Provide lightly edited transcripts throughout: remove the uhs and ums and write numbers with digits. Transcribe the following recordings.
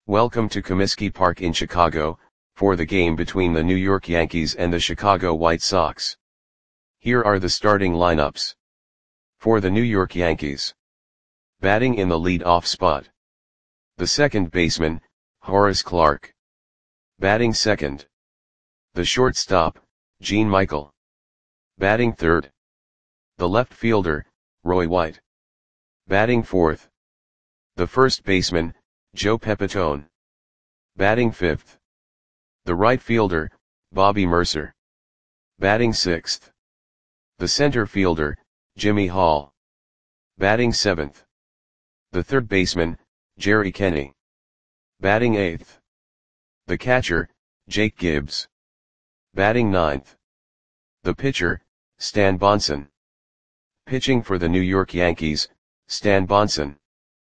Welcome to Comiskey Park in Chicago, for the game between the New York Yankees and the Chicago White Sox. Here are the starting lineups. For the New York Yankees. Batting in the lead-off spot. The second baseman, Horace Clarke. Batting second. The shortstop, Gene Michael. Batting third. The left fielder, Roy White. Batting fourth. The first baseman, Joe Pepitone. Batting fifth. The right fielder, Bobby Murcer. Batting sixth. The center fielder, Jimmy Hall. Batting seventh. The third baseman, Jerry Kenney. Batting eighth. The catcher, Jake Gibbs. Batting ninth. The pitcher, Stan Bonson. Pitching for the New York Yankees, Stan Bonson.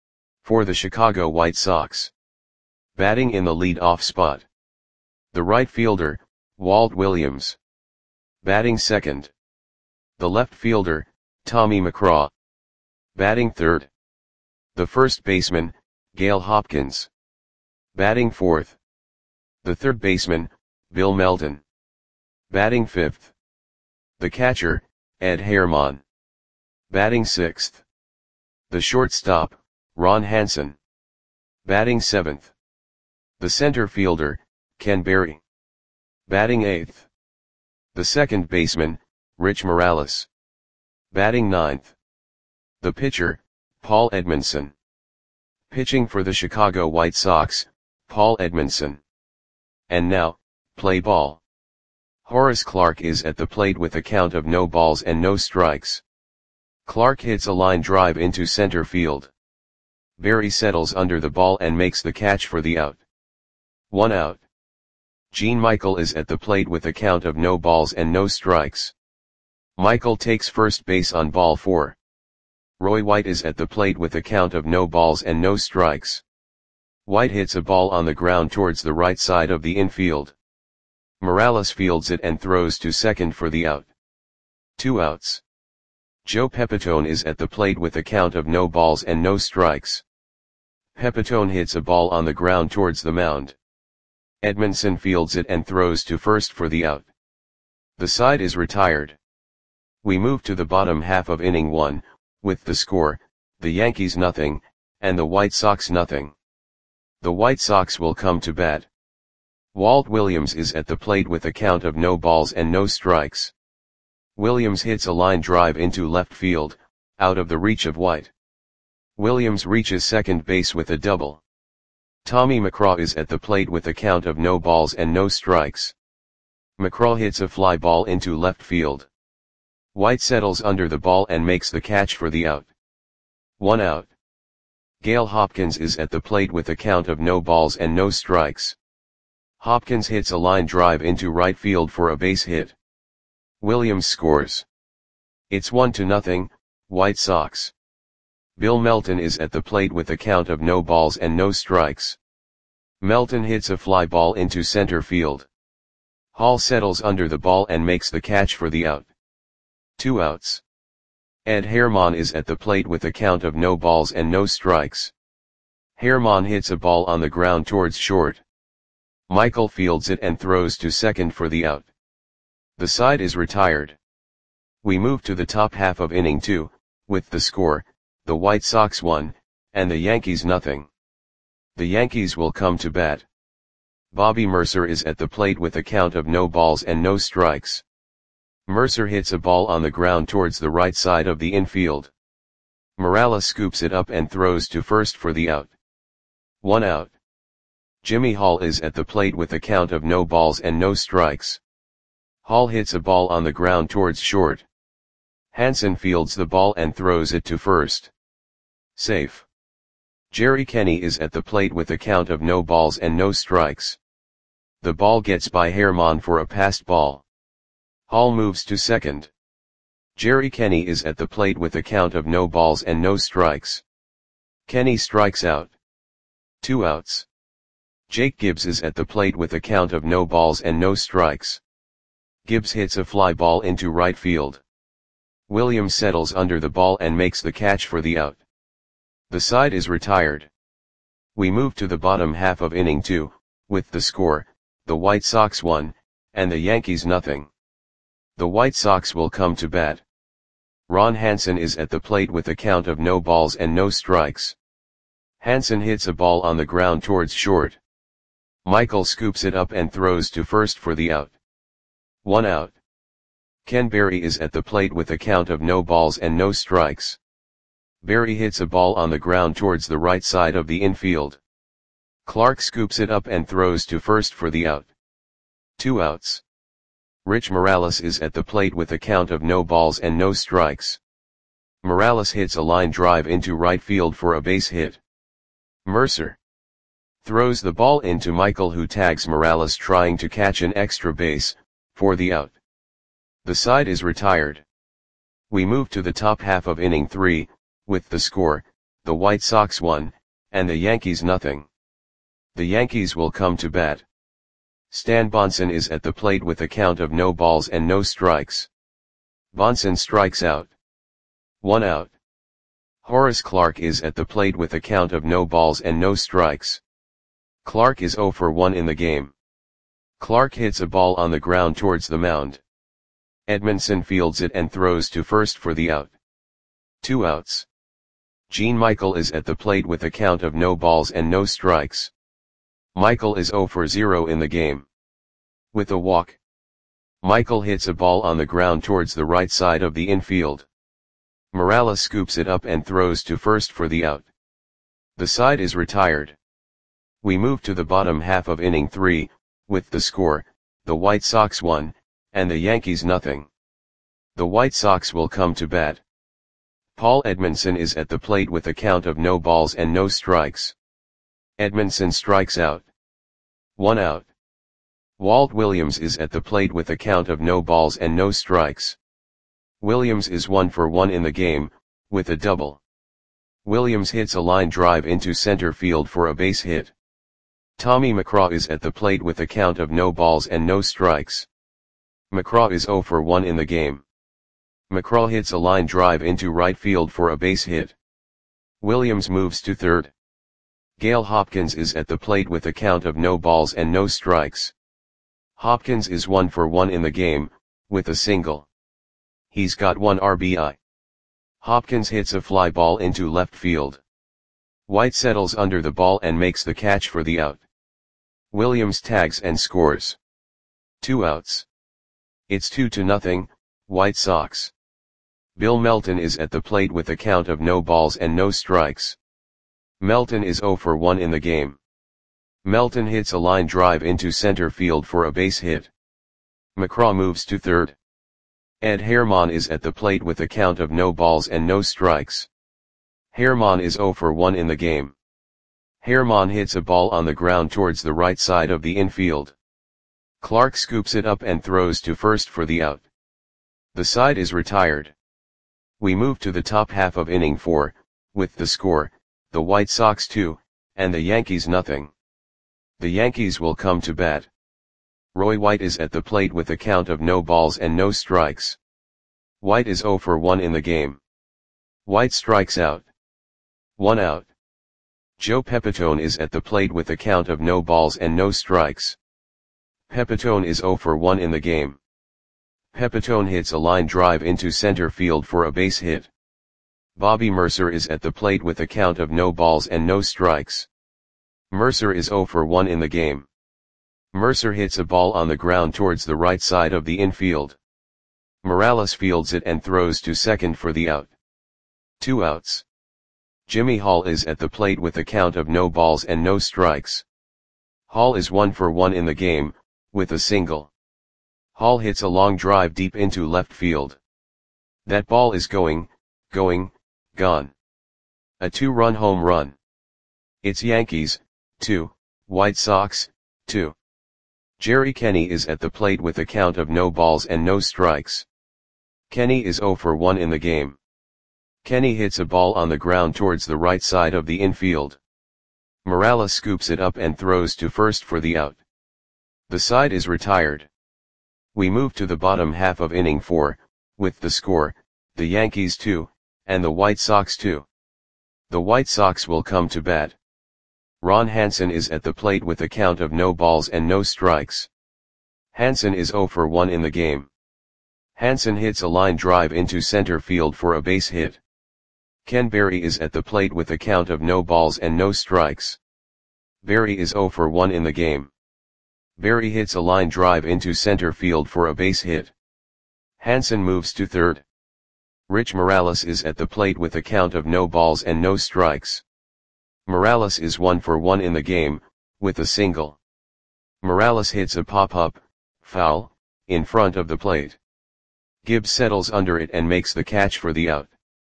For the Chicago White Sox. Batting in the lead-off spot. The right fielder, Walt Williams. Batting second. The left fielder, Tommy McCraw. Batting third. The first baseman, Gail Hopkins. Batting fourth. The third baseman, Bill Melton. Batting fifth. The catcher, Ed Herman. Batting sixth. The shortstop, Ron Hansen. Batting seventh. The center fielder, Ken Berry. Batting eighth. The second baseman, Rich Morales. Batting ninth. The pitcher, Paul Edmondson. Pitching for the Chicago White Sox, Paul Edmondson. And now, play ball. Horace Clarke is at the plate with a count of no balls and no strikes. Clarke hits a line drive into center field. Berry settles under the ball and makes the catch for the out. 1 out. Gene Michael is at the plate with a count of no balls and no strikes. Michael takes first base on ball 4. Roy White is at the plate with a count of no balls and no strikes. White hits a ball on the ground towards the right side of the infield. Morales fields it and throws to second for the out. 2 outs. Joe Pepitone is at the plate with a count of no balls and no strikes. Pepitone hits a ball on the ground towards the mound. Edmondson fields it and throws to first for the out. The side is retired. We move to the bottom half of inning 1, with the score, the Yankees nothing, and the White Sox nothing. The White Sox will come to bat. Walt Williams is at the plate with a count of no balls and no strikes. Williams hits a line drive into left field, out of the reach of White. Williams reaches second base with a double. Tommy McCraw is at the plate with a count of no balls and no strikes. McCraw hits a fly ball into left field. White settles under the ball and makes the catch for the out. 1 out. Gail Hopkins is at the plate with a count of no balls and no strikes. Hopkins hits a line drive into right field for a base hit. Williams scores. It's 1-0, White Sox. Bill Melton is at the plate with a count of no balls and no strikes. Melton hits a fly ball into center field. Hall settles under the ball and makes the catch for the out. 2 outs. Ed Herman is at the plate with a count of no balls and no strikes. Herman hits a ball on the ground towards short. Michael fields it and throws to second for the out. The side is retired. We move to the top half of inning 2, with the score, the White Sox 1, and the Yankees nothing. The Yankees will come to bat. Bobby Murcer is at the plate with a count of no balls and no strikes. Murcer hits a ball on the ground towards the right side of the infield. Morales scoops it up and throws to first for the out. 1 out. Jimmy Hall is at the plate with a count of no balls and no strikes. Hall hits a ball on the ground towards short. Hansen fields the ball and throws it to first. Safe. Jerry Kenney is at the plate with a count of no balls and no strikes. The ball gets by Herman for a passed ball. Hall moves to second. Jerry Kenney is at the plate with a count of no balls and no strikes. Kenney strikes out. 2 outs. Jake Gibbs is at the plate with a count of no balls and no strikes. Gibbs hits a fly ball into right field. Williams settles under the ball and makes the catch for the out. The side is retired. We move to the bottom half of inning 2, with the score, the White Sox 1, and the Yankees nothing. The White Sox will come to bat. Ron Hansen is at the plate with a count of no balls and no strikes. Hansen hits a ball on the ground towards short. Michael scoops it up and throws to first for the out. 1 out. Ken Berry is at the plate with a count of no balls and no strikes. Berry hits a ball on the ground towards the right side of the infield. Clark scoops it up and throws to first for the out. 2 outs. Rich Morales is at the plate with a count of no balls and no strikes. Morales hits a line drive into right field for a base hit. Mercer throws the ball into Michael, who tags Morales trying to catch an extra base, for the out. The side is retired. We move to the top half of inning 3, with the score, the White Sox 1, and the Yankees nothing. The Yankees will come to bat. Stan Bonson is at the plate with a count of no balls and no strikes. Bonson strikes out. 1 out. Horace Clarke is at the plate with a count of no balls and no strikes. Clarke is 0 for 1 in the game. Clarke hits a ball on the ground towards the mound. Edmondson fields it and throws to first for the out. 2 outs. Gene Michael is at the plate with a count of no balls and no strikes. Michael is 0 for 0 in the game. With a walk, Michael hits a ball on the ground towards the right side of the infield. Morales scoops it up and throws to first for the out. The side is retired. We move to the bottom half of inning 3, with the score, the White Sox 1, and the Yankees nothing. The White Sox will come to bat. Paul Edmondson is at the plate with a count of no balls and no strikes. Edmondson strikes out. 1 out. Walt Williams is at the plate with a count of no balls and no strikes. Williams is 1 for 1 in the game, with a double. Williams hits a line drive into center field for a base hit. Tommy McCraw is at the plate with a count of no balls and no strikes. McCraw is 0 for 1 in the game. McCraw hits a line drive into right field for a base hit. Williams moves to third. Gale Hopkins is at the plate with a count of no balls and no strikes. Hopkins is 1 for 1 in the game, with a single. He's got 1 RBI. Hopkins hits a fly ball into left field. White settles under the ball and makes the catch for the out. Williams tags and scores. 2 outs. It's 2-0, White Sox. Bill Melton is at the plate with a count of no balls and no strikes. Melton is 0 for 1 in the game. Melton hits a line drive into center field for a base hit. McCraw moves to third. Ed Herman is at the plate with a count of no balls and no strikes. Herman is 0 for 1 in the game. Herman hits a ball on the ground towards the right side of the infield. Clark scoops it up and throws to first for the out. The side is retired. We move to the top half of inning 4, with the score, the White Sox 2, and the Yankees nothing. The Yankees will come to bat. Roy White is at the plate with a count of no balls and no strikes. White is 0 for 1 in the game. White strikes out. 1 out. Joe Pepitone is at the plate with a count of no balls and no strikes. Pepitone is 0 for 1 in the game. Pepitone hits a line drive into center field for a base hit. Bobby Mercer is at the plate with a count of no balls and no strikes. Mercer is 0 for 1 in the game. Mercer hits a ball on the ground towards the right side of the infield. Morales fields it and throws to second for the out. 2 outs. Jimmy Hall is at the plate with a count of no balls and no strikes. Hall is 1 for 1 in the game, with a single. Hall hits a long drive deep into left field. That ball is going, gone. A 2-run home run. It's Yankees, 2, White Sox, 2. Jerry Kenny is at the plate with a count of no balls and no strikes. Kenny is 0 for 1 in the game. Kenny hits a ball on the ground towards the right side of the infield. Morales scoops it up and throws to first for the out. The side is retired. We move to the bottom half of inning 4, with the score, the Yankees 2, and the White Sox 2. The White Sox will come to bat. Ron Hansen is at the plate with a count of no balls and no strikes. Hansen is 0 for 1 in the game. Hansen hits a line drive into center field for a base hit. Ken Berry is at the plate with a count of no balls and no strikes. Berry is 0 for 1 in the game. Berry hits a line drive into center field for a base hit. Hansen moves to third. Rich Morales is at the plate with a count of no balls and no strikes. Morales is 1 for 1 in the game, with a single. Morales hits a pop-up, foul, in front of the plate. Gibbs settles under it and makes the catch for the out.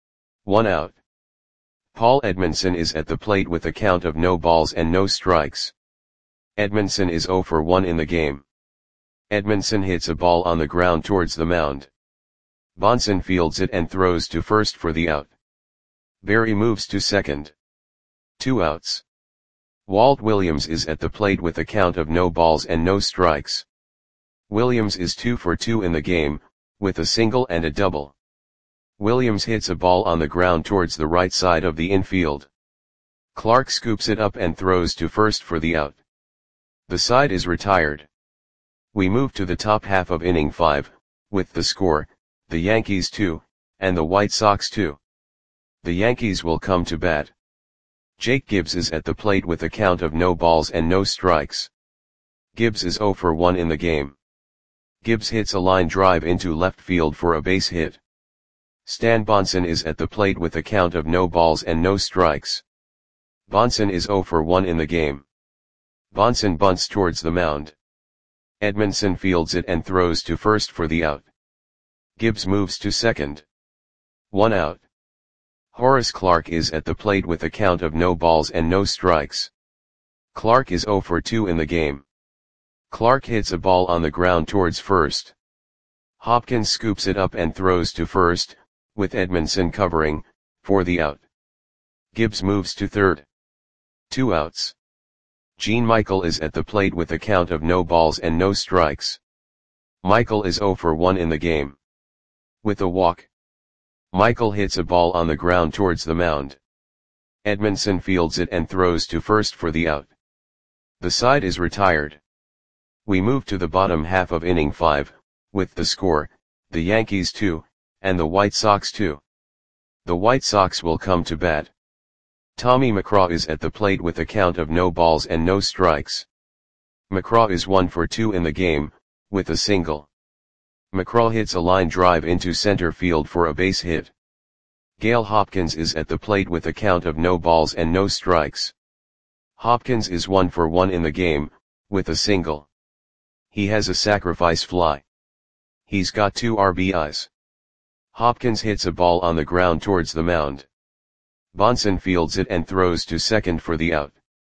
1 out. Paul Edmondson is at the plate with a count of no balls and no strikes. Edmondson is 0 for 1 in the game. Edmondson hits a ball on the ground towards the mound. Bonson fields it and throws to first for the out. Berry moves to second. 2 outs. Walt Williams is at the plate with a count of no balls and no strikes. Williams is 2 for 2 in the game, with a single and a double. Williams hits a ball on the ground towards the right side of the infield. Clark scoops it up and throws to first for the out. The side is retired. We move to the top half of inning 5, with the score, the Yankees 2, and the White Sox 2. The Yankees will come to bat. Jake Gibbs is at the plate with a count of no balls and no strikes. Gibbs is 0 for 1 in the game. Gibbs hits a line drive into left field for a base hit. Stan Bonson is at the plate with a count of no balls and no strikes. Bonson is 0 for 1 in the game. Bonson bunts towards the mound. Edmondson fields it and throws to first for the out. Gibbs moves to second. 1 out. Horace Clarke is at the plate with a count of no balls and no strikes. Clarke is 0 for 2 in the game. Clarke hits a ball on the ground towards first. Hopkins scoops it up and throws to first, with Edmondson covering, for the out. Gibbs moves to third. 2 outs. Gene Michael is at the plate with a count of no balls and no strikes. Michael is 0 for 1 in the game. With a walk. Michael hits a ball on the ground towards the mound. Edmondson fields it and throws to first for the out. The side is retired. We move to the bottom half of inning 5, with the score, the Yankees 2, and the White Sox 2. The White Sox will come to bat. Tommy McGraw is at the plate with a count of no balls and no strikes. McGraw is 1 for 2 in the game, with a single. McGraw hits a line drive into center field for a base hit. Gale Hopkins is at the plate with a count of no balls and no strikes. Hopkins is 1 for 1 in the game, with a single. He has a sacrifice fly. He's got 2 RBIs. Hopkins hits a ball on the ground towards the mound. Bonson fields it and throws to second for the out.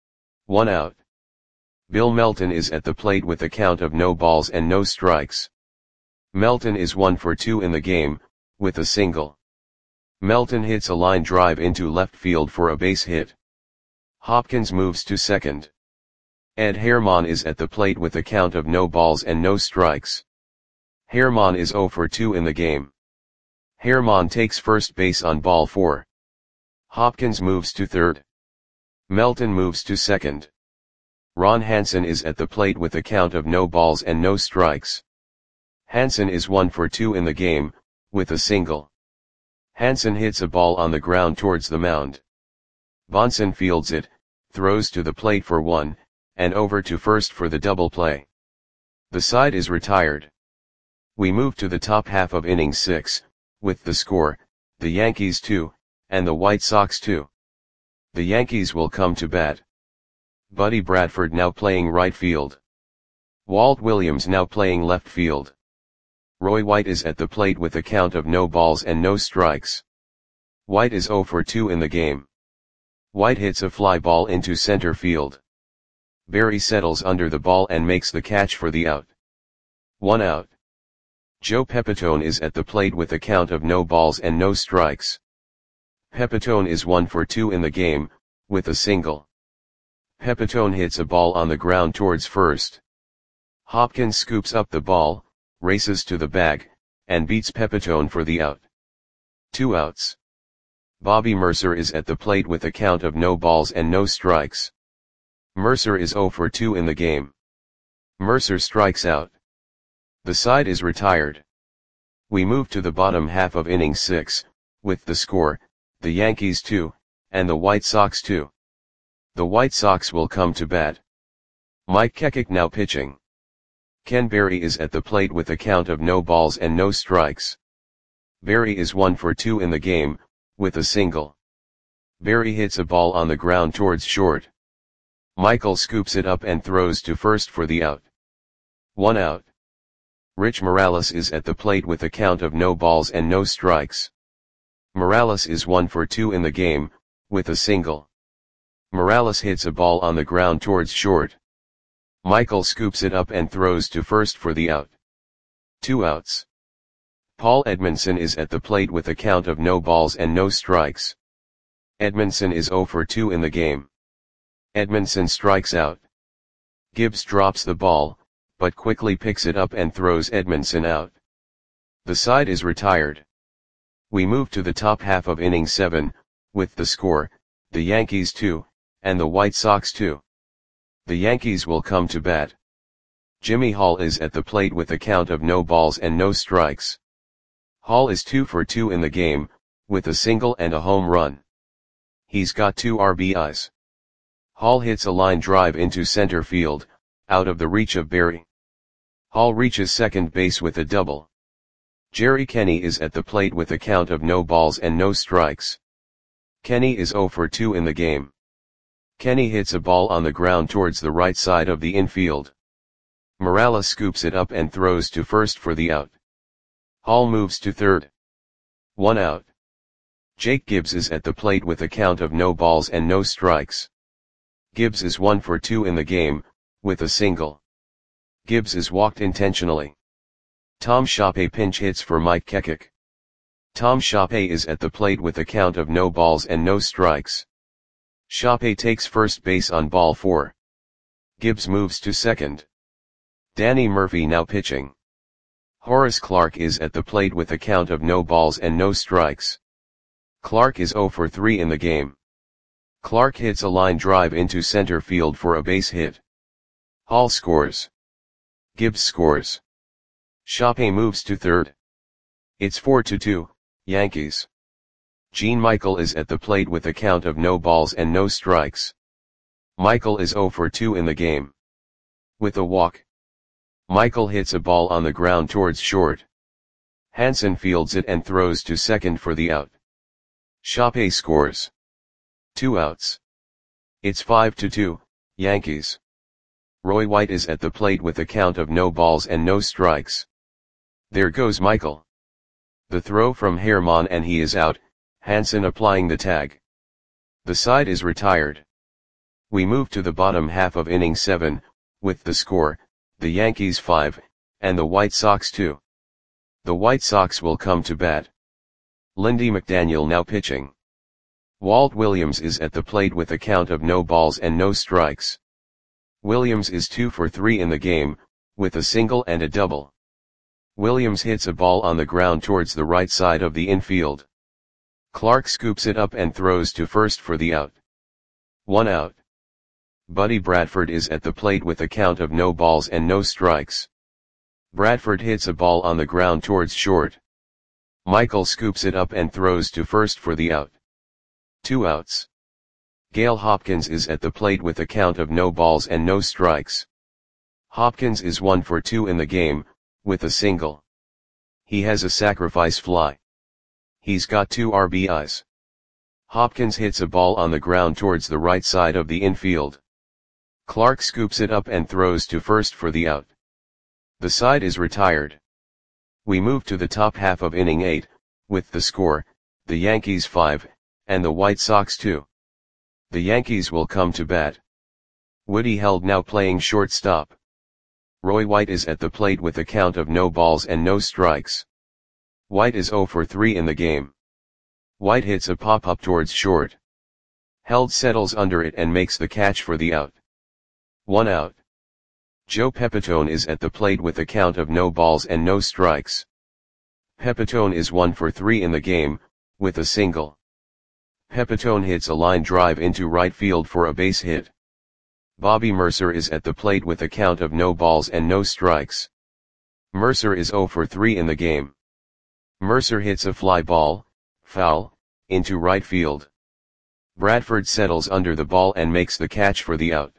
1 out. Bill Melton is at the plate with a count of no balls and no strikes. Melton is 1 for 2 in the game, with a single. Melton hits a line drive into left field for a base hit. Hopkins moves to second. Ed Herman is at the plate with a count of no balls and no strikes. Herman is 0 for 2 in the game. Herman takes first base on ball 4. Hopkins moves to third. Melton moves to second. Ron Hansen is at the plate with a count of no balls and no strikes. Hansen is 1 for 2 in the game, with a single. Hansen hits a ball on the ground towards the mound. Bonson fields it, throws to the plate for 1, and over to first for the double play. The side is retired. We move to the top half of inning 6, with the score, the Yankees 2, and the White Sox 2. The Yankees will come to bat. Buddy Bradford now playing right field. Walt Williams now playing left field. Roy White is at the plate with a count of no balls and no strikes. White is 0 for 2 in the game. White hits a fly ball into center field. Berry settles under the ball and makes the catch for the out. 1 out. Joe Pepitone is at the plate with a count of no balls and no strikes. Pepitone is 1 for 2 in the game, with a single. Pepitone hits a ball on the ground towards first. Hopkins scoops up the ball, races to the bag, and beats Pepitone for the out. 2 outs. Bobby Mercer is at the plate with a count of no balls and no strikes. Mercer is 0 for 2 in the game. Mercer strikes out. The side is retired. We move to the bottom half of inning 6, with the score, the Yankees 2, and the White Sox 2. The White Sox will come to bat. Mike Kekik now pitching. Ken Berry is at the plate with a count of no balls and no strikes. Berry is 1 for 2 in the game, with a single. Berry hits a ball on the ground towards short. Michael scoops it up and throws to first for the out. 1 out. Rich Morales is at the plate with a count of no balls and no strikes. Morales is 1 for 2 in the game, with a single. Morales hits a ball on the ground towards short. Michael scoops it up and throws to first for the out. 2 outs. Paul Edmondson is at the plate with a count of no balls and no strikes. Edmondson is 0 for 2 in the game. Edmondson strikes out. Gibbs drops the ball, but quickly picks it up and throws Edmondson out. The side is retired. We move to the top half of inning 7, with the score, the Yankees 2, and the White Sox 2. The Yankees will come to bat. Jimmy Hall is at the plate with a count of no balls and no strikes. Hall is 2 for 2 in the game, with a single and a home run. He's got 2 RBIs. Hall hits a line drive into center field, out of the reach of Berry. Hall reaches second base with a double. Jerry Kenny is at the plate with a count of no balls and no strikes. Kenny is 0 for 2 in the game. Kenny hits a ball on the ground towards the right side of the infield. Morales scoops it up and throws to first for the out. Hall moves to third. 1 out. Jake Gibbs is at the plate with a count of no balls and no strikes. Gibbs is 1 for 2 in the game, with a single. Gibbs is walked intentionally. Tom Shoppe pinch hits for Mike Kekik. Tom Shoppe is at the plate with a count of no balls and no strikes. Shoppe takes first base on ball 4. Gibbs moves to second. Danny Murphy now pitching. Horace Clarke is at the plate with a count of no balls and no strikes. Clarke is 0 for 3 in the game. Clarke hits a line drive into center field for a base hit. Hall scores. Gibbs scores. Shoppe moves to third. It's 4-2, Yankees. Gene Michael is at the plate with a count of no balls and no strikes. Michael is 0 for 2 in the game. With a walk. Michael hits a ball on the ground towards short. Hansen fields it and throws to second for the out. Shoppe scores. 2 outs. It's 5-2, Yankees. Roy White is at the plate with a count of no balls and no strikes. There goes Michael. The throw from Herman and he is out, Hansen applying the tag. The side is retired. We move to the bottom half of inning 7, with the score, the Yankees 5, and the White Sox 2. The White Sox will come to bat. Lindy McDaniel now pitching. Walt Williams is at the plate with a count of no balls and no strikes. Williams is 2 for 3 in the game, with a single and a double. Williams hits a ball on the ground towards the right side of the infield. Clarke scoops it up and throws to first for the out. 1 out. Buddy Bradford is at the plate with a count of no balls and no strikes. Bradford hits a ball on the ground towards short. Michael scoops it up and throws to first for the out. 2 outs. Gale Hopkins is at the plate with a count of no balls and no strikes. Hopkins is 1 for 2 in the game, with a single. He has a sacrifice fly. He's got 2 RBIs. Hopkins hits a ball on the ground towards the right side of the infield. Clarke scoops it up and throws to first for the out. The side is retired. We move to the top half of inning 8, with the score, the Yankees 5, and the White Sox 2. The Yankees will come to bat. Woody Held now playing shortstop. Roy White is at the plate with a count of no balls and no strikes. White is 0 for 3 in the game. White hits a pop-up towards short. Held settles under it and makes the catch for the out. 1 out. Joe Pepitone is at the plate with a count of no balls and no strikes. Pepitone is 1 for 3 in the game, with a single. Pepitone hits a line drive into right field for a base hit. Bobby Mercer is at the plate with a count of no balls and no strikes. Mercer is 0 for 3 in the game. Mercer hits a fly ball, foul, into right field. Bradford settles under the ball and makes the catch for the out.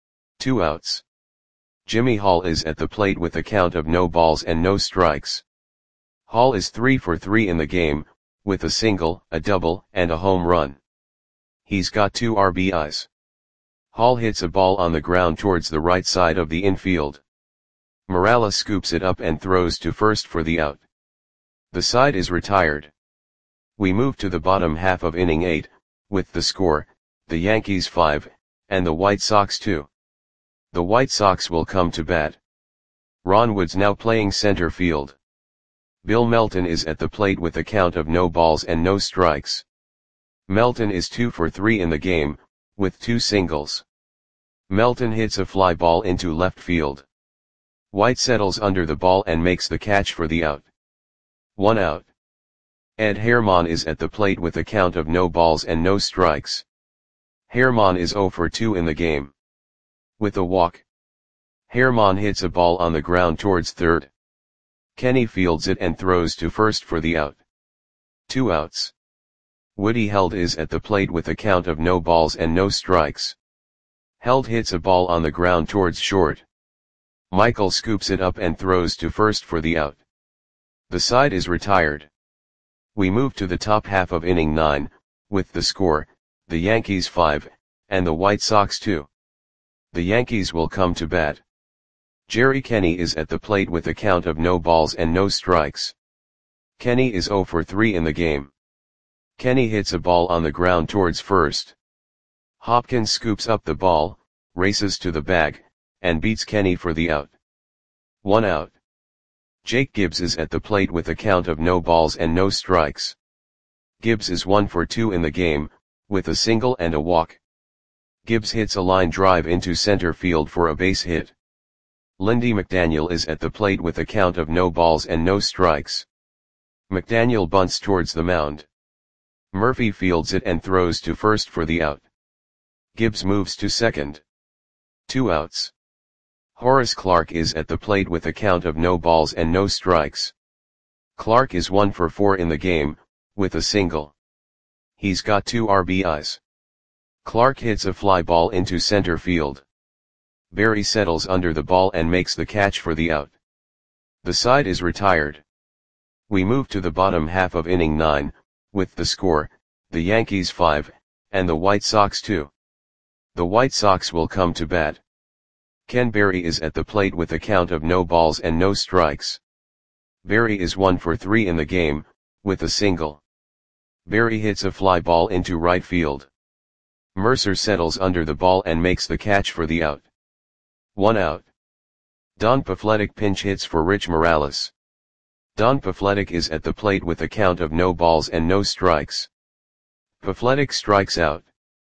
2 outs. Jimmy Hall is at the plate with a count of no balls and no strikes. Hall is 3 for 3 in the game, with a single, a double, and a home run. He's got 2 RBIs. Hall hits a ball on the ground towards the right side of the infield. Morales scoops it up and throws to first for the out. The side is retired. We move to the bottom half of inning 8, with the score, the Yankees 5, and the White Sox 2. The White Sox will come to bat. Ron Wood's now playing center field. Bill Melton is at the plate with a count of no balls and no strikes. Melton is 2 for 3 in the game, with 2 singles. Melton hits a fly ball into left field. White settles under the ball and makes the catch for the out. 1 out. Ed Herman is at the plate with a count of no balls and no strikes. Herman is 0 for 2 in the game. With a walk, Herman hits a ball on the ground towards third. Kenny fields it and throws to first for the out. 2 outs. Woody Held is at the plate with a count of no balls and no strikes. Held hits a ball on the ground towards short. Michael scoops it up and throws to first for the out. The side is retired. We move to the top half of inning 9, with the score, the Yankees 5, and the White Sox 2. The Yankees will come to bat. Jerry Kenny is at the plate with a count of no balls and no strikes. Kenny is 0 for 3 in the game. Kenny hits a ball on the ground towards first. Hopkins scoops up the ball, races to the bag, and beats Kenny for the out. 1 out. Jake Gibbs is at the plate with a count of no balls and no strikes. Gibbs is 1 for 2 in the game, with a single and a walk. Gibbs hits a line drive into center field for a base hit. Lindy McDaniel is at the plate with a count of no balls and no strikes. McDaniel bunts towards the mound. Murphy fields it and throws to first for the out. Gibbs moves to second. 2 outs. Horace Clarke is at the plate with a count of no balls and no strikes. Clarke is 1 for 4 in the game, with a single. He's got 2 RBIs. Clarke hits a fly ball into center field. Barry settles under the ball and makes the catch for the out. The side is retired. We move to the bottom half of inning 9, with the score, the Yankees 5, and the White Sox 2. The White Sox will come to bat. Ken Berry is at the plate with a count of no balls and no strikes. Berry is 1 for 3 in the game, with a single. Berry hits a fly ball into right field. Mercer settles under the ball and makes the catch for the out. 1 out. Don Pafletic pinch hits for Rich Morales. Don Pafletic is at the plate with a count of no balls and no strikes. Pafletic strikes out.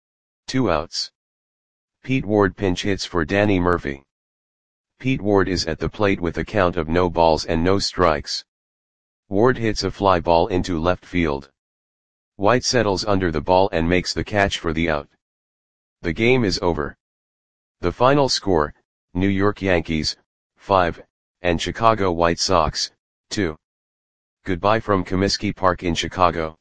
2 outs. Pete Ward pinch hits for Danny Murphy. Pete Ward is at the plate with a count of no balls and no strikes. Ward hits a fly ball into left field. White settles under the ball and makes the catch for the out. The game is over. The final score, New York Yankees, 5, and Chicago White Sox, 2. Goodbye from Comiskey Park in Chicago.